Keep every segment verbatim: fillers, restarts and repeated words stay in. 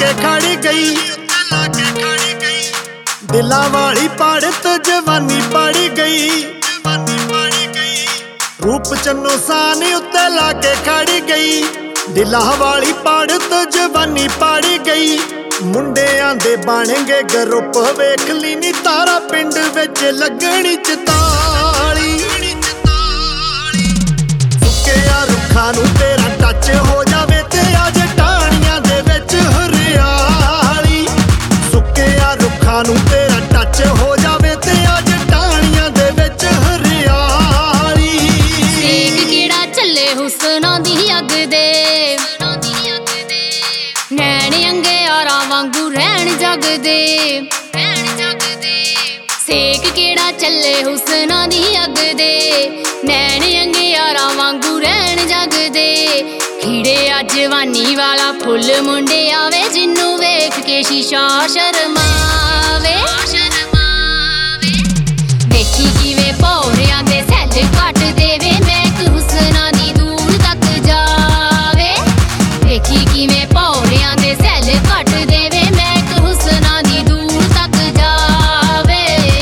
के खड़ी गई, दिलां वाली पढ़त जवानी पड़ गई। रूप चन्नो सानी उत्ते लाके खड़ी गई, दिलां वाली पढ़त जवानी पड़ गई। मुंडियां दे बणगे ग्रुप वेख ली नी तारा पिंड विच लगणी चताली। सुक्किया रुखां नूं तेरा टच हो जावे ते अज टाणियां दे विच हरियाली। सुक्किया रुखां नूं तेरा टच हो जावे ते अज टाणियां दे विच हरियाली। सेक किहड़ा झल्ले हुस्नां दी अग दे, नैण अंगे यारां वांगू रहण जगदे। सेक किहड़ा झल्ले हुस्नां दी अग दे, नैण अंगे यारां वांगू रहण जगदे। खिड़े अज जवानी वाला फुल मुंडे आवे, जिन्नू वेख के शीशा शर्मावे। देखी किवें भौरियां दे सैल कट देवे, महक हुस्नां दी दूर तक जावे। देखी किवें भौरियां दे सैल कट देवे, महक हुस्नां दी दूर तक जावे।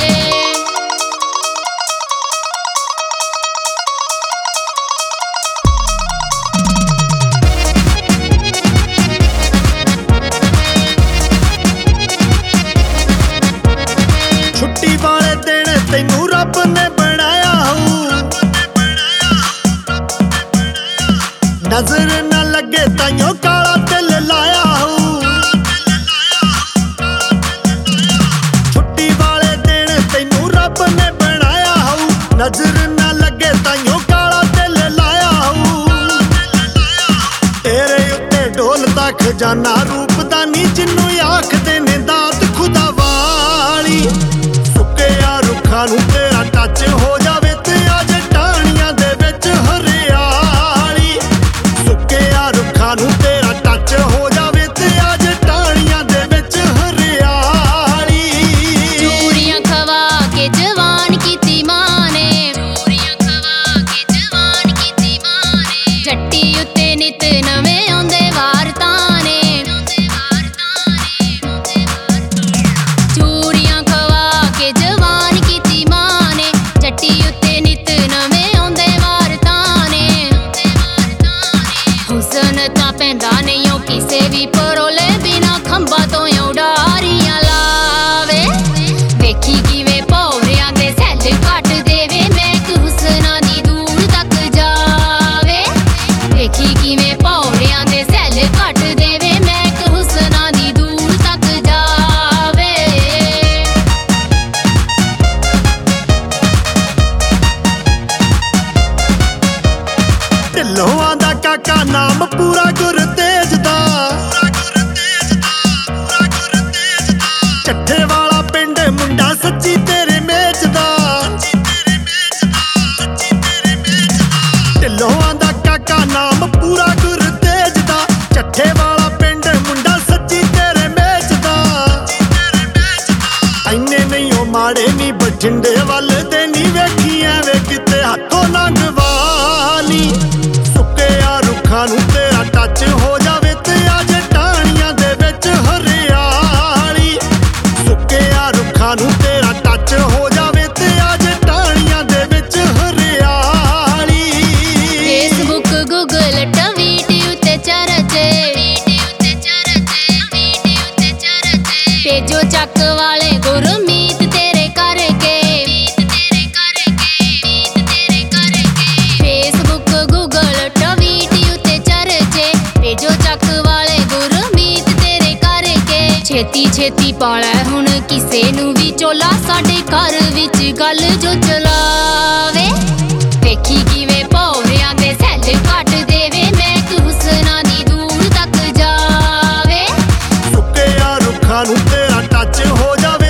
छुट्टी वाले दिन तैनू रब ने बनाया हूँ, नजर न लगे ताइयों काला दिल लाया हूँ। छुट्टी वाले दिन तैनू रब ने बनाया हूँ, नजर न लगे ताइयों काला दिल लाया हूँ। तेरे उत्ते ढोलदा खजाना रूप दा नी, जिन्नू आखदे ने दात खुदा वाली। सुक्किया रुखां नूं तेरा टच हो जावे ते अज टाणियां दे विच हरियाली। सुक्किया रुखां नूं तेरा टच हो जावे ते अज टाणियां दे विच हरियाली। चूड़ियां खवा के जवान कीती मां ने, चूड़ियां खवा के जवान कीती मां ने। जट्टी उत्ते नित नवें आउंदे वार ताने, चूड़ियां खवा के जवान कीती मां ने। जट्टी उत्ते नित नवें आउंदे वार ताने। हुस्न तां पैंदा नहीं ओ किसे भी परोले, बिना खंभा तो उडारियां लावे। देखी किवें भौरियां दे सैल कट देवे, महक हुस्नां दी दूर तक जावे। देखी किवें भौरियां दे सैल कट देवे, महक हुस्नां दी दूर तक जावे। ढिल्लों दा काका नाम पूरा गुरतेज दा, ਚੱਠੇ वाला पिंड मुंडा सच्ची तेरे मेच दा। ढिल्लों दा काका नाम पूरा गुरतेज दा, ਚੱਠੇ वाला पिंड मुंडा सच्ची तेरे मेच दा। ऐने नहीं ओ माड़े नी बठिंडे वल दे नी वेखी ऐवे किते हत्थों लंघ वाली। सुक्किया रुखां नूं तेरा टच हो जावे ते अज टाणियां दे विच हरियाली। सुक्किया रुखां नूं तेरा टच हो जावे ते अज टाणियां दे विच हरियाली। फेसबुक गूगल ट्वीट उत्ते चर्चे, भेजो चक वाले गुरमीत तेरे करके। फेसबुक गूगल ट्वीट उत्ते चर्चे, भेजो चक वाले गुरमीत तेरे करके। छेती छेती पालै हुण किसे नूं भी चोला, साडे घर विच गल जो चलावे। देखी किवें भौरियां दे सैल कट देवे, महक हुस्नां दी दूर तक जावे। सुक्किया रुखां नूं तेरा टच हो जावे